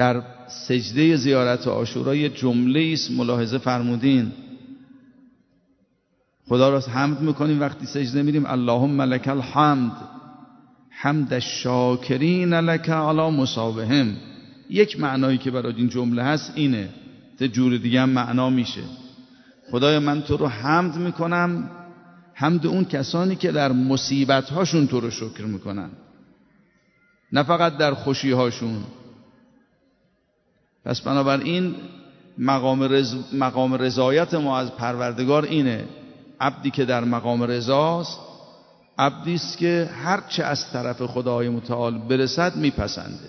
در سجده زیارت عاشورا یه جمله است ملاحظه فرمودین، خدا را حمد میکنیم وقتی سجده میریم، اللهم لک الحمد حمد الشاکرین لک علی مصابهم. یک معنایی که برای این جمله هست اینه، تا جور دیگه هم معنا میشه خدایا من تو رو حمد میکنم، حمد اون کسانی که در مصیبت هاشون تو رو شکر میکنن، نه فقط در خوشی هاشون. پس بنابراین مقام رضایت ما از پروردگار اینه، عبدی که در مقام رضاست عبدی است که هرچه از طرف خدای متعال برسد میپسنده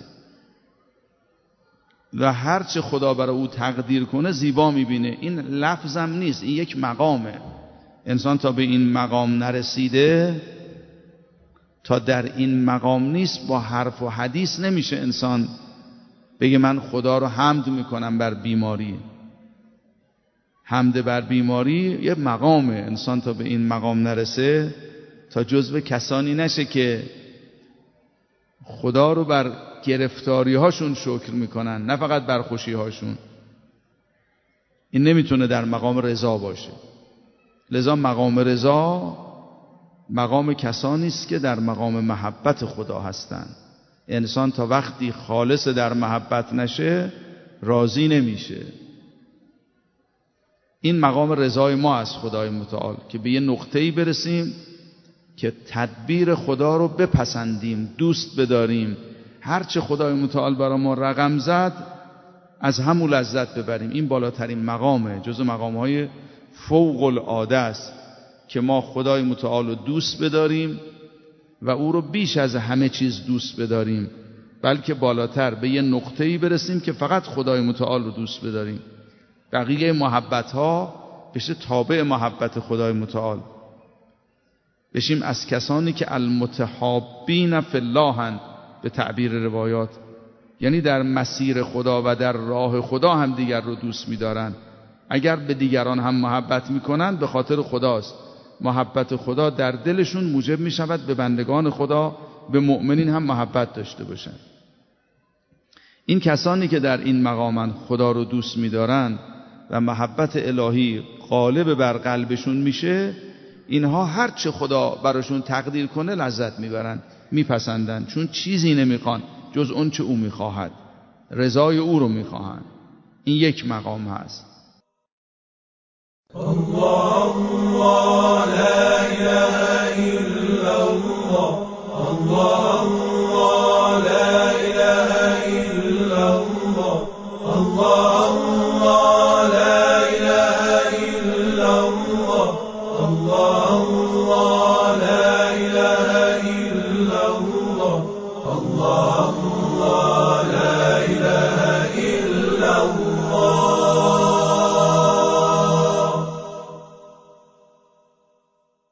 و هرچه خدا برای او تقدیر کنه زیبا میبینه. این لفظم نیست، این یک مقامه. انسان تا به این مقام نرسیده، تا در این مقام نیست، با حرف و حدیث نمیشه انسان بگه من خدا رو حمد میکنم بر بیماری. حمد بر بیماری یه مقامه، انسان تا به این مقام نرسه، تا جزو کسانی نشه که خدا رو بر گرفتاری هاشون شکر میکنن، نه فقط بر خوشی هاشون. این نمیتونه در مقام رضا باشه. لذا مقام رضا مقام کسانی است که در مقام محبت خدا هستند. انسان تا وقتی خالص در محبت نشه راضی نمیشه. این مقام رضای ما از خدای متعال، که به یه نقطه‌ای برسیم که تدبیر خدا رو بپسندیم، دوست بداریم، هرچه خدای متعال برای ما رقم زد از همون لذت ببریم. این بالاترین مقامه، جزو مقام‌های فوق العاده است که ما خدای متعال رو دوست بداریم و او رو بیش از همه چیز دوست بداریم، بلکه بالاتر به یه نقطه‌ای برسیم که فقط خدای متعال رو دوست بداریم. بقیه محبت‌ها بشه تابع محبت خدای متعال، بشیم از کسانی که المتحابین فی الله‌اند به تعبیر روایات، یعنی در مسیر خدا و در راه خدا هم دیگر رو دوست می‌دارن. اگر به دیگران هم محبت می‌کنند به خاطر خداست. محبت خدا در دلشون موجب می‌شود به بندگان خدا، به مؤمنین هم محبت داشته باشن. این کسانی که در این مقامن، خدا رو دوست می‌دارن و محبت الهی غالب بر قلبشون میشه، اینها هر چه خدا براشون تقدیر کنه لذت میبرن، میپسندن، چون چیزی نمیخوان جز اون چه او میخواهد، رضای او رو میخواهن. این یک مقام هست. الله الله لا اله الا الله، الله الله لا اله الا الله، الله الله لا اله الا الله، الله الله لا اله الا الله، الله الله لا اله الا الله.